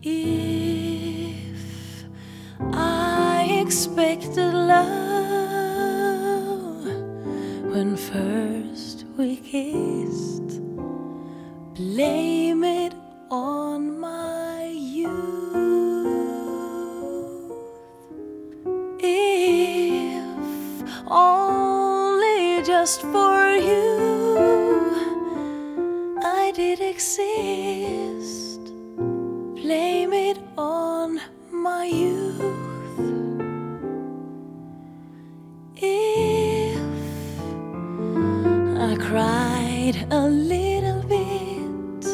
If I expected love when first we kissed, blame it on my youth. If only just for you I did exist, blame it on my youth. If I cried a little bit,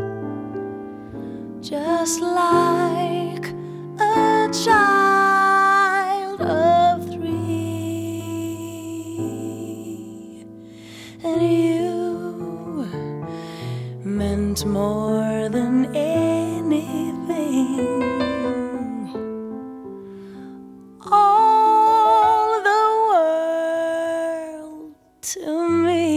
just like a child of 3, and you meant more than anything, all the world to me.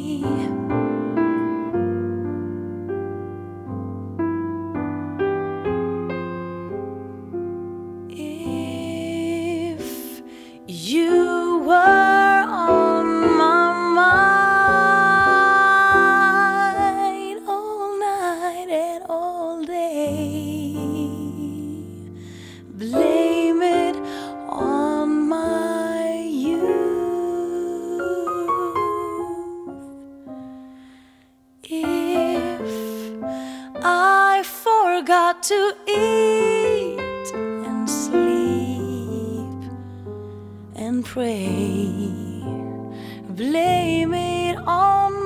If you were on my mind all night and all day, blame it on my youth. If I forgot to eat and sleep and pray, blame it on